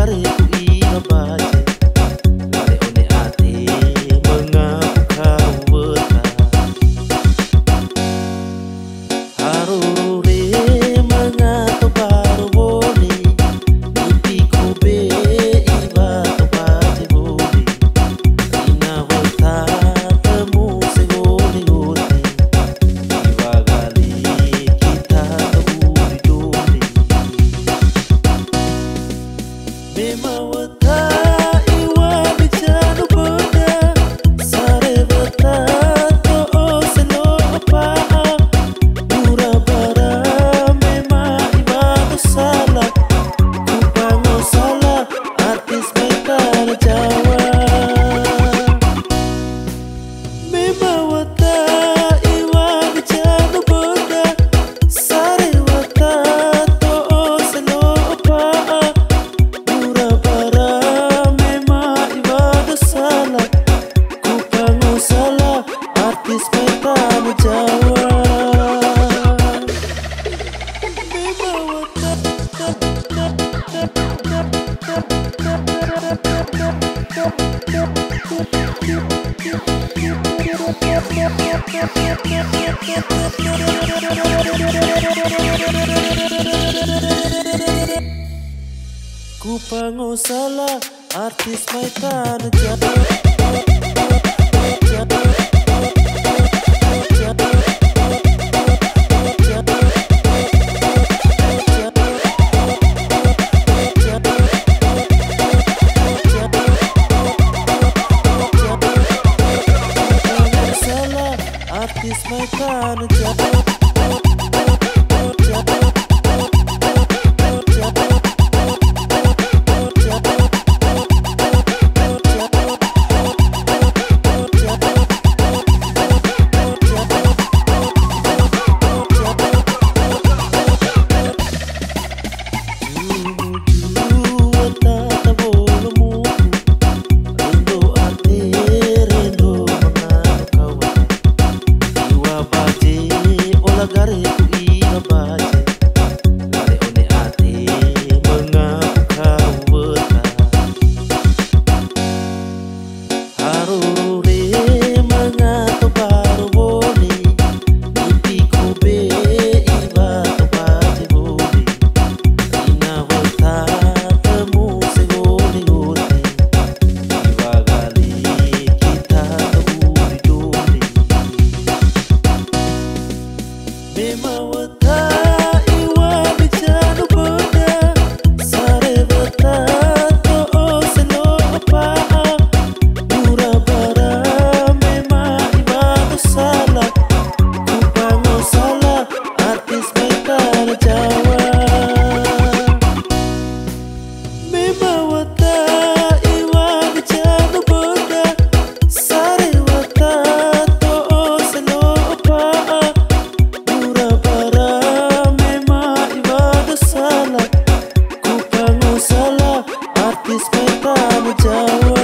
gare ku ina baje gare one ate mengaku kau betah harure mengato baru boli mimpi ku be iba to baje boli ina wata temu segoli goli iba gali kita taburi doli Mema wata iwa bicara benda sare wata to selo apa dura bara mema iba salah kupango salah artis metal Jawa Mema wata iwa bicara benda sare wata to selo apa artis metal Jawa ku pango salah artis metal Jawa artis metal Jawa gare ku ina baje gare one ate mengaku kau betah harure mengato baru boli mimpi ku be iba to baje boli ina wata temu segoli goli iba gali kita taburi doli Mema wata iwa bicara benda sare wata to selo apa dura bara mema iba salah kupango salah artis metal Jawa Mema wata iwa bicara benda sare wata to selo apa artis metal Jawa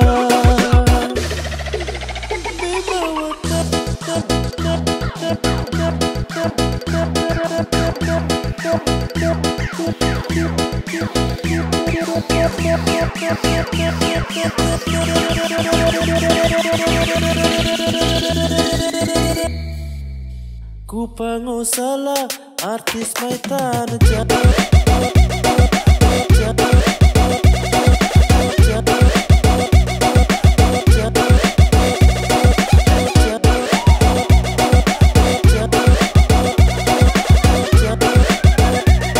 ku pango salah artis metal Jawa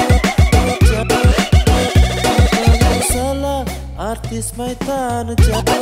artis metal Jawa